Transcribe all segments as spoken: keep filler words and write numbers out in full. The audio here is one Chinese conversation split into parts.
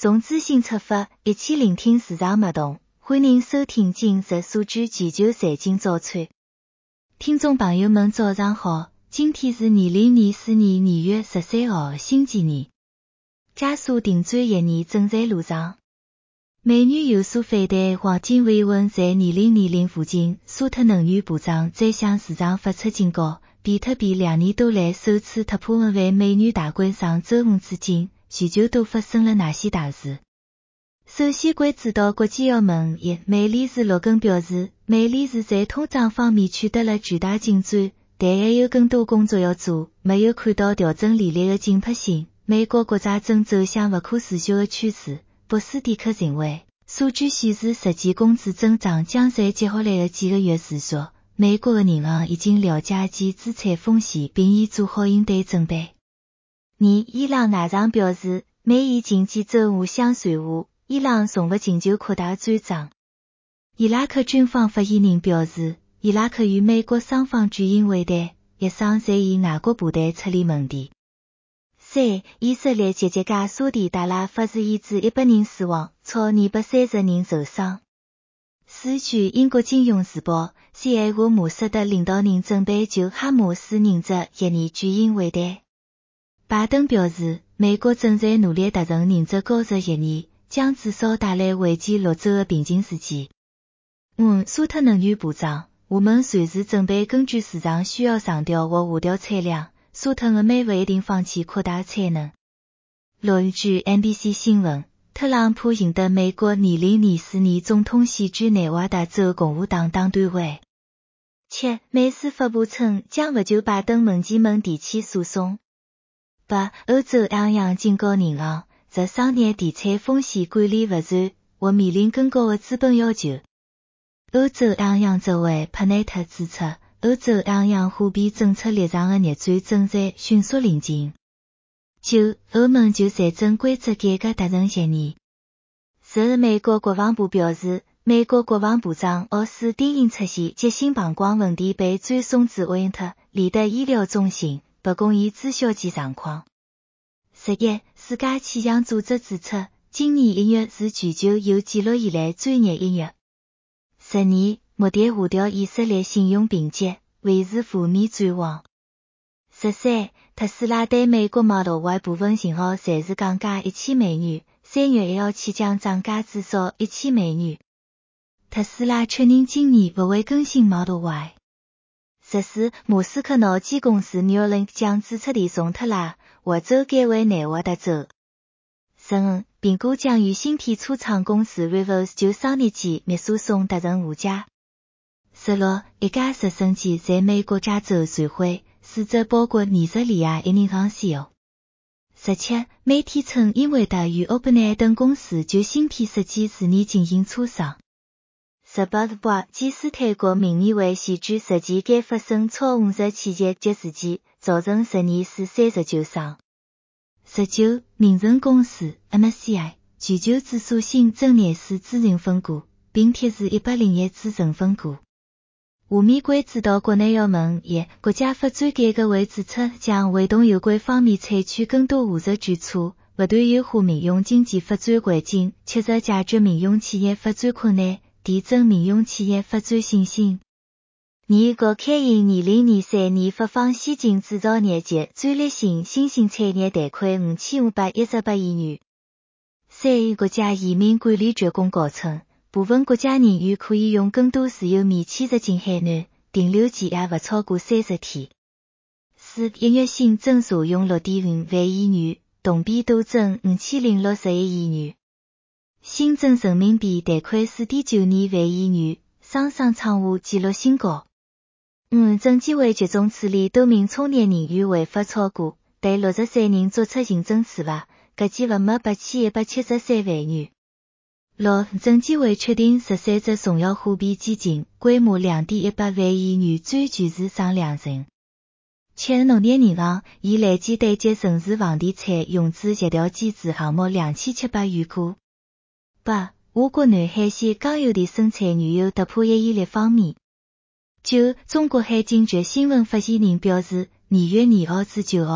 从资讯出发，一起聆听市场脉动。欢迎收听今日数据全球财经早餐。听众朋友们早上好，今天是二零二四年二月十三号星期二。加速定转一年正在路上。美元有所反弹，黄金维稳在二零二零附近。沙特能源部长再向市场发出警告，比特币两年多来首次突破五万美元大关。上周五至今，全球都发生了哪些大事？首先关注到国际澳门一，美联储陆更表示，美联储在通胀方面取得了巨大进展，但还有更多工作要做，没有看到调整利率的紧迫性。美国国债正走向不可持续的趋势。博斯蒂克认为，数据显示实际工资增长将在接下来的几个月持续。美国的银行已经了解其资产风险，并已做好应对准备。二，伊朗内长表示，美伊经济走互相传话，伊朗从不请求扩大战争。伊拉克军方发言人表示，伊拉克与美国双方举行会谈，一方在以外国部队处理问题。三，以色列节节界沙地打拉发射已致一百人死亡，超二百三十人受伤。四，据英国金融时报，西埃国穆萨德领导人准备就哈马斯人质一年举行会谈。拜登表示，美国正在努力达成人质交易协议，将至少带来危及六州的平静时机。五，沙特能源部长，我们随时准备根据市场需要上调或下调产量。沙特俄美不一定放弃扩大产能。六，据 N B C 新闻，特朗普赢得美国二零二四年总统选举内华达州共和党党团会。七，美司法部称将不就拜登文件门提起诉讼。八，欧洲央行警告银行，若商业地产风险管理不善，或面临更高的资本要求。欧洲央行执委帕内特指出，欧洲央行货币政策立场的逆转正在迅速临近。九，欧盟就财政规则改革达成协议。十，美国国防部表示，美国国防部长奥斯汀因出现急性膀胱问题被转送至沃因特里的医疗中心，不供伊知晓其状况。十一，世界气象组织指出，今年一月是全球有记录以来最热一月。十二，穆迪下调以色列信用评级，维持负面展望。十三，特斯拉对美国 Model Y 部分型号暂时降价一千美元，三月一号起将涨价至少一千美元。特斯拉确认今年不会更新 Model Y。十四，马斯克脑机公司 Neuralink 将注册地从特拉华州改为内华达州。十五，苹果将与芯片初创公司 Rivals 就商业机密诉讼达成和解。十六，一架直升机在美国加州坠毁，死者包括二十里亚一人航 C E O。十七，媒体称英伟达与 OpenAI 等公司就芯片设计事宜进行磋商。十八，基斯坦国民议会选举实际间发生超五十起袭击事件，造成十二死三十九伤。十九，名人公司 M S C I 全球指数新增廿四资成分股，并贴市一百零一资成分股。下面关注到国内要闻一，国家发展改革委指出，将会同有关方面采取更多务实举措，不断优化民用经济发展环境，切实解决民用企业发展困难，提振民用企业发展信心。二，国开银二零二三年发放先进制造业及战略性新兴产业贷款五千五百一十八亿元。三，国家移民管理局公告称，部分国家人员可以用更多自由免签入境海南，停留期也不超过三十天。四，一月新增查用六点五万亿元，同比多增五千零六十一亿元。新增人民币贷款四点九二万亿元，双双创下纪录新高。五，证监会集中处理多名从业人员违法超过，对六十三人作出行政处罚，合计罚没八千一百七十三万元。六，证监会确定十三只重要货币基金，规模两点一八万亿元转全市上两成。七，农业银行已累计对接城市房地产融资协调机制项目两千七百余个。八，我国南海县钢油田生产原油突破一亿立方米。九，中国海警局新闻发言人表示，二月二号至九号，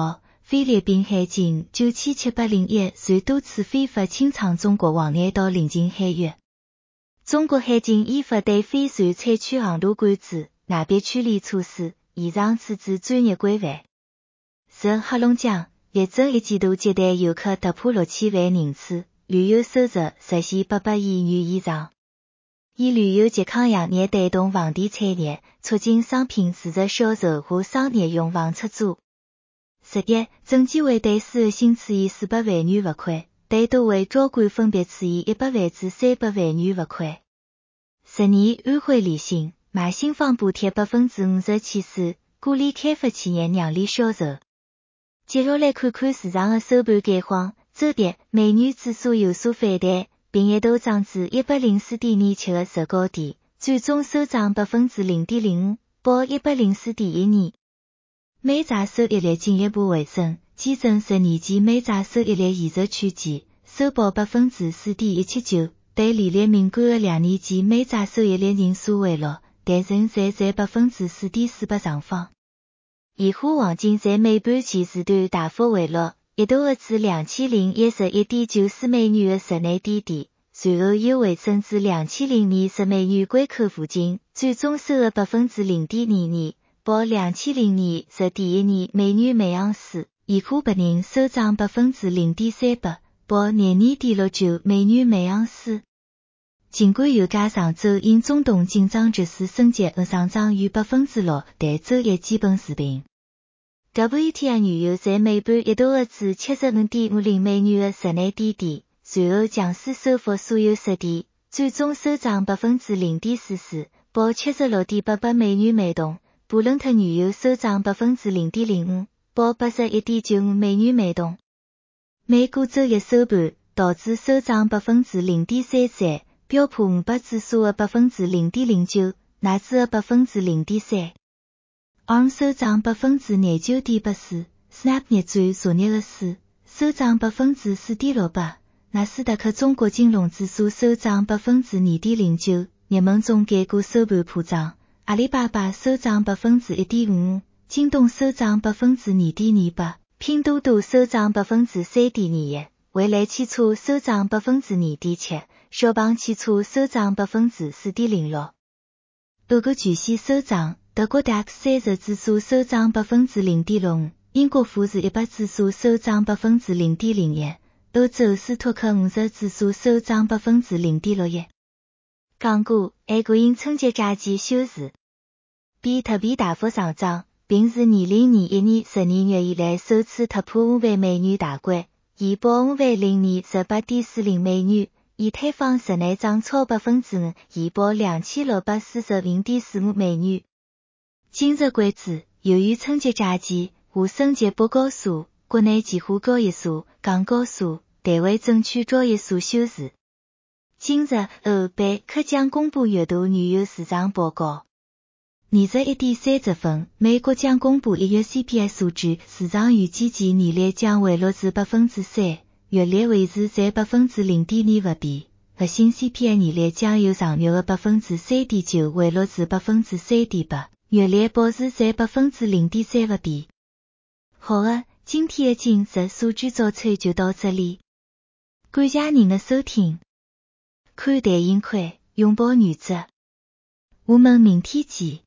菲律宾海警九七七八零一遂多次非法清藏中国黄岩岛临近海域。中国海警依法对飞船采取航路管制、外别处理措施，现场处置专业规范。自黑龙江、历整一季度接待游客突破六千万人次，旅游收入实现八百亿元以上。以旅游健康行业带动房地产业，促进商品市场销售和商业用房出租。十一，证监会对施后新处以四百万元罚款，对多位主管分别处以一百万至三百万元罚款。十二，安徽理信卖新房补贴百分之五十起诉，鼓励开发企业让利销售。接下来看看市场的收盘概况。周跌，美元指数有所反弹，并一度涨至 一百零四点二七 的最高点，最终收涨 百分之零点零五，报 一百零四点一二。美债收益率进一步回升，基准十年期美债收益率沿着区间，收报 百分之四点一七九。对利率敏感的两年期美债收益率人数回落，但仍然在 百分之四点四八上方。现货黄金在美盘前时段大幅回落，一度跌至两千零一十一点九四美元的室内低点，随后又回升至两千零二十美元关口附近，最终收了 百分之零点二二，报两千零二十点一二美元每盎司。现货白银收涨 百分之零点三八，报廿二点六九美元每盎司。尽管油价上周因中东紧张局势升级而上涨逾 百分之六，但周一基本持平。W T I 原油在美盘一度跌至 七十五点五零美元的室内低点，随后强势收复所有失地，最终收涨 百分之零点四四，报 七十六点八八美元每桶。布伦特原油收涨 百分之零点零五，报 八十一点九五美元每桶。美股周一收盘，道指收涨 百分之零点三三，标普五百指数的 百分之零点零九，纳指的 百分之零点三。A R M 收涨 百分之廿九点八四 ，Snap 逆转昨日的输，收涨 百分之四点六八。纳斯达克中国金融指数收涨 百分之二点零九，热门中概股收盘普涨，阿里巴巴收涨 百分之一点五五，京东收涨 百分之二点二八，拼多多收涨 百分之三点二一，蔚来汽车收涨 百分之二点七，小鹏汽车收涨 百分之四点零六。欧股全线收涨，德国 D A X 三十指数收涨 百分之零点六五，英国富时一百指数收涨 百分之零点零一，欧洲斯托克五十指数收涨 百分之零点六一。港股 A 股因春节假期休市，比特币大幅上涨，并自二零二一年十二月以来首次突破五万美元大关，现报五万零二十八点四零美元，以太坊日内涨超 百分之五，现报两千六百四十五点四五美元。今日关注，由于春节假期，沪深及北交所、国内期货交易所、港交所、台湾证券交易所休市。今日欧贝克将公布月度原油市场报告。二十一点三十分，美国将公布一月 C P I 数据，市场预计其年率将回落至 百分之三，月率维持在 百分之零点二不变。核心 C P I 年率将由上月的 百分之三点九 回落至 百分之三点八，月率保持在 百分之零点三不变。好的，今天的今日数据早餐就到这里，感谢您的收听。看淡盈亏，拥抱原则。我们明天见。